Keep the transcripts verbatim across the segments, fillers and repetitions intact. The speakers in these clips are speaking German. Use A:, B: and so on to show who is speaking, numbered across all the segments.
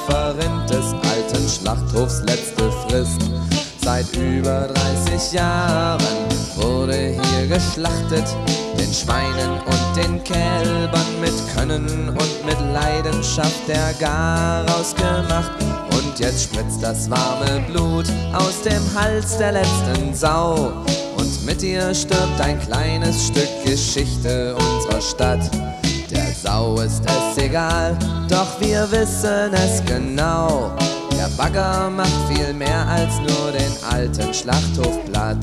A: Schäferrind des alten Schlachthofs letzte Frist. Seit über dreißig Jahren wurde hier geschlachtet, den Schweinen und den Kälbern mit Können und mit Leidenschaft der Garaus gemacht. Und jetzt spritzt das warme Blut aus dem Hals der letzten Sau, und mit ihr stirbt ein kleines Stück Geschichte unserer Stadt. Der Sau ist es egal, doch wir wissen es genau. Der Bagger macht viel mehr als nur den alten Schlachthof platt.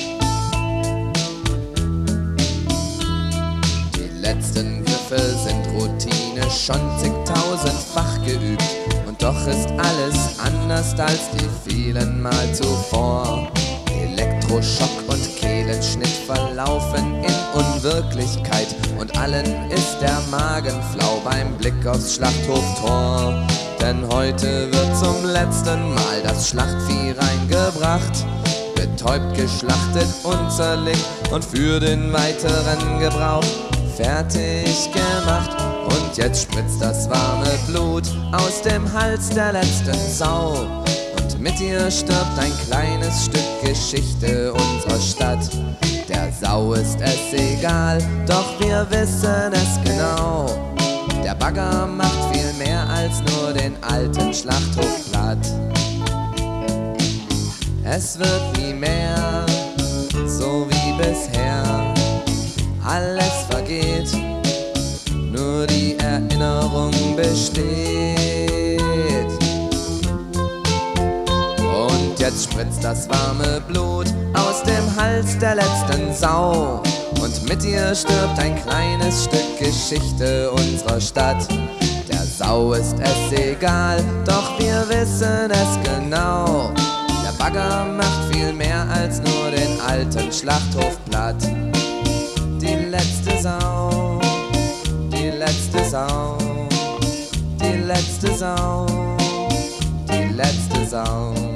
A: Die letzten Griffe sind Routine, schon zigtausendfach geübt. Und doch ist alles anders als die vielen Mal zuvor. Elektroschock und Kehlenschnitt verlaufen in Unwirklichkeit, und allen ist der Magen flau beim Blick aufs Schlachthoftor. Denn heute wird zum letzten Mal das Schlachtvieh reingebracht, betäubt, geschlachtet und zerlegt und für den weiteren Gebrauch fertig gemacht. Und jetzt spritzt das warme Blut aus dem Hals der letzten Sau, und mit ihr stirbt ein kleines Stück Geschichte unserer Stadt. Der Sau ist es egal, doch wir wissen es genau. Der Bagger macht viel mehr als nur den alten Schlachthof platt. Es wird nie mehr so wie bisher, alles vergeht, nur die Erinnerung besteht. Und jetzt spritzt das warme Blut aus dem Hals der letzten Sau, und mit ihr stirbt ein kleines Stück Geschichte unserer Stadt. Der Sau ist es egal, doch wir wissen es genau. Der Bagger macht viel mehr als nur den alten Schlachthof platt. Die letzte Sau, die letzte Sau, die letzte Sau, die letzte Sau.